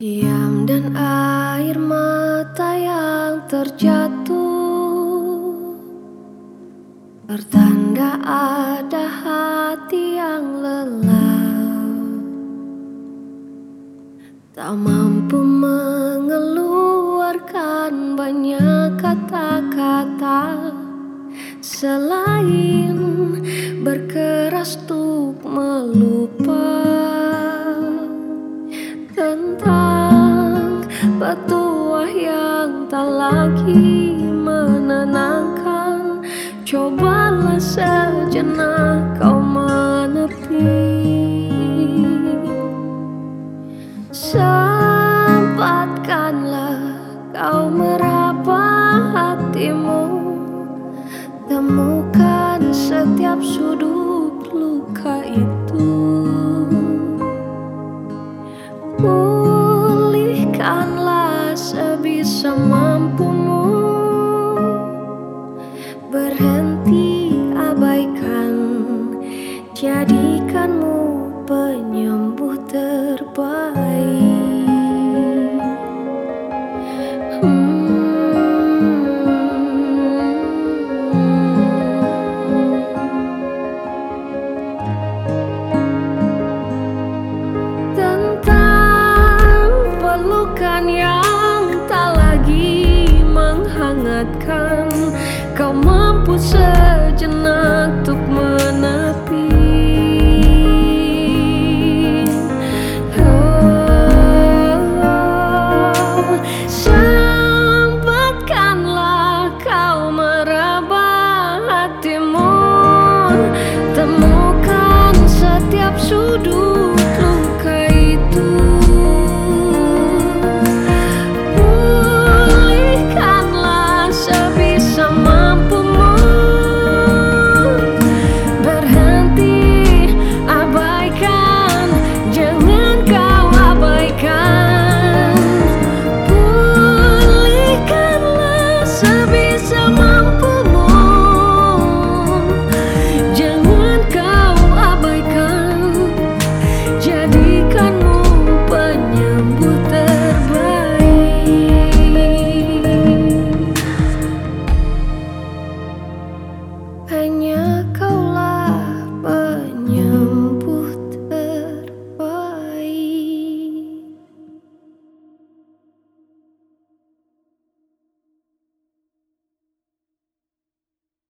Diam dan air mata yang terjatuh, pertanda ada hati yang lelah, tak mampu mengeluarkan banyak kata-kata selain berkeras untuk melupa tentang petuah yang tak lagi menenangkan. Cobalah sejenak kau menepi, sempatkanlah kau meraba hatimu, temukan setiap sudut luka itu. Pulihkanlah sebisa mampumu, berhenti abaikan, jadikanmu penyembuh terbaik. Pelukan yang tak lagi menghangatkan, kau mampu